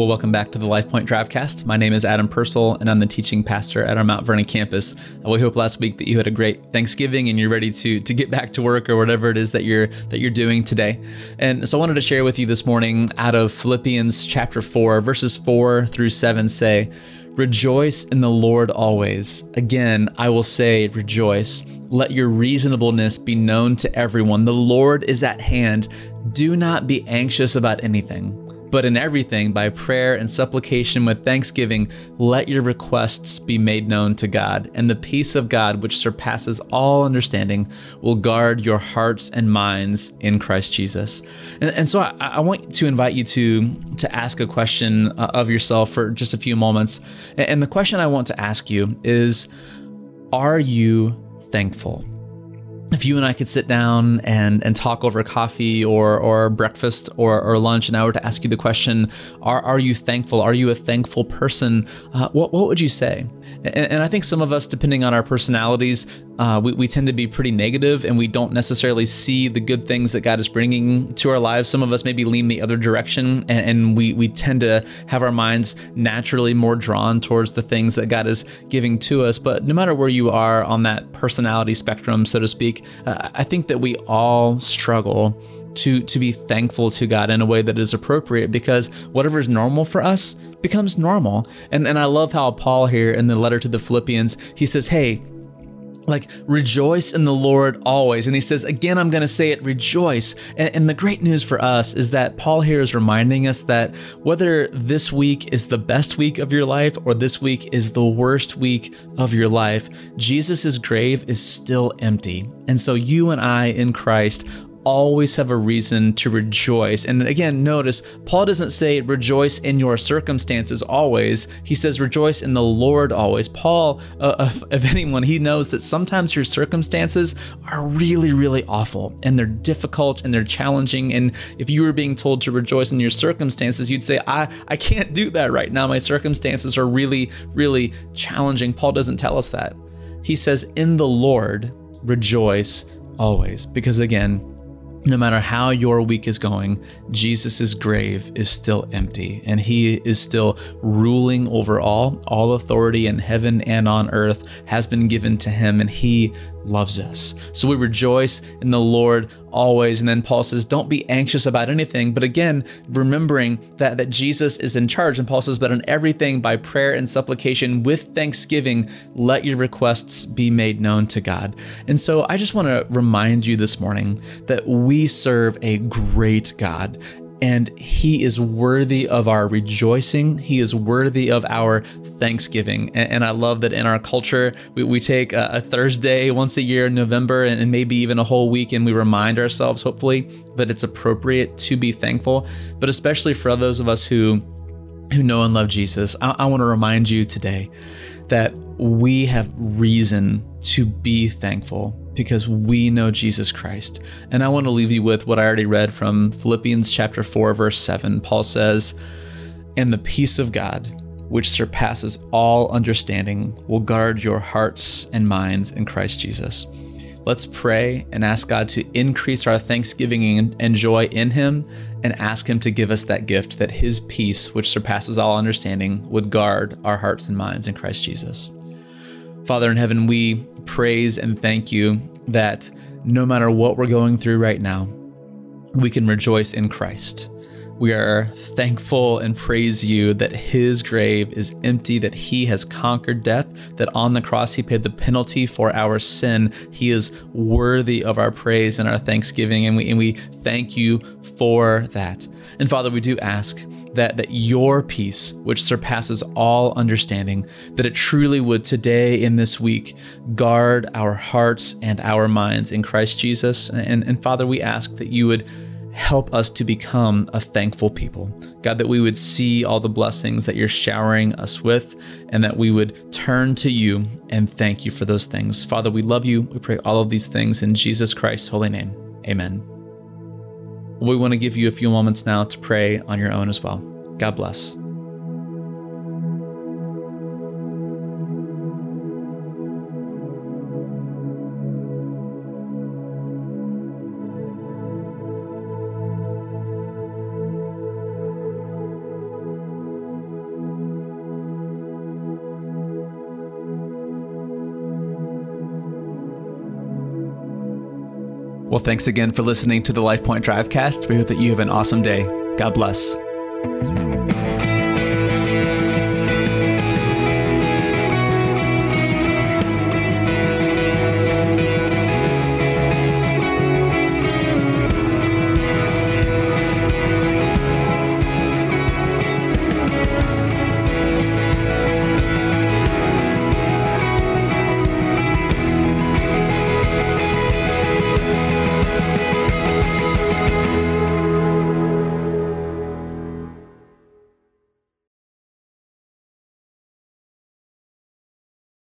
Well, welcome back to the LifePoint Drivecast. My name is Adam Purcell, and I'm the teaching pastor at our Mount Vernon campus. We hope last week that you had a great Thanksgiving and you're ready to get back to work or whatever it is that you're doing today. And so I wanted to share with you this morning out of Philippians chapter 4, verses 4 through 7 say, "Rejoice in the Lord always. Again, I will say, rejoice. Let your reasonableness be known to everyone. The Lord is at hand. Do not be anxious about anything, but in everything, by prayer and supplication with thanksgiving, let your requests be made known to God. And the peace of God, which surpasses all understanding, will guard your hearts and minds in Christ Jesus." And so I want to invite you to ask a question of yourself for just a few moments. And the question I want to ask you is, are you thankful? If you and I could sit down and talk over coffee or breakfast or lunch, and I were to ask you the question, are you thankful? Are you a thankful person? What would you say? And I think some of us, depending on our personalities, we tend to be pretty negative and we don't necessarily see the good things that God is bringing to our lives. Some of us maybe lean the other direction and we tend to have our minds naturally more drawn towards the things that God is giving to us. But no matter where you are on that personality spectrum, so to speak, I think that we all struggle to be thankful to God in a way that is appropriate, because whatever is normal for us becomes normal. And I love how Paul here in the letter to the Philippians, he says, hey, rejoice in the Lord always. And he says, again, I'm going to say it, rejoice. And the great news for us is that Paul here is reminding us that whether this week is the best week of your life or this week is the worst week of your life, Jesus's grave is still empty. And so you and I in Christ always have a reason to rejoice. And again, notice, Paul doesn't say rejoice in your circumstances always. He says rejoice in the Lord always. Paul, of anyone, he knows that sometimes your circumstances are really, really awful and they're difficult and they're challenging. And if you were being told to rejoice in your circumstances, you'd say, I can't do that right now. My circumstances are really, really challenging. Paul doesn't tell us that. He says, in the Lord, rejoice always. Because again, no matter how your week is going, Jesus's grave is still empty, and he is still ruling over all. All authority in heaven and on earth has been given to him, and he loves us. So we rejoice in the Lord always. And then Paul says, don't be anxious about anything. But again, remembering that Jesus is in charge. And Paul says, but in everything by prayer and supplication with thanksgiving, let your requests be made known to God. And so I just want to remind you this morning that we serve a great God. And he is worthy of our rejoicing. He is worthy of our thanksgiving. And I love that in our culture, we take a Thursday once a year in November and maybe even a whole week, and we remind ourselves, hopefully, that it's appropriate to be thankful. But especially for those of us who know and love Jesus, I want to remind you today that we have reason to be thankful because we know Jesus Christ. And I want to leave you with what I already read from Philippians chapter 4, verse 7. Paul says, "And the peace of God, which surpasses all understanding, will guard your hearts and minds in Christ Jesus." Let's pray and ask God to increase our thanksgiving and joy in him, and ask him to give us that gift, that his peace, which surpasses all understanding, would guard our hearts and minds in Christ Jesus. Father in heaven, we praise and thank you that no matter what we're going through right now, we can rejoice in Christ. We are thankful and praise you that his grave is empty, that he has conquered death, that on the cross he paid the penalty for our sin. He is worthy of our praise and our thanksgiving, and we thank you for that. And Father, we do ask that your peace, which surpasses all understanding, that it truly would today in this week guard our hearts and our minds in Christ Jesus. And Father, we ask that you would help us to become a thankful people. God, that we would see all the blessings that you're showering us with, and that we would turn to you and thank you for those things. Father, we love you. We pray all of these things in Jesus Christ's holy name. Amen. We want to give you a few moments now to pray on your own as well. God bless. Well, thanks again for listening to the LifePoint Drivecast. We hope that you have an awesome day. God bless.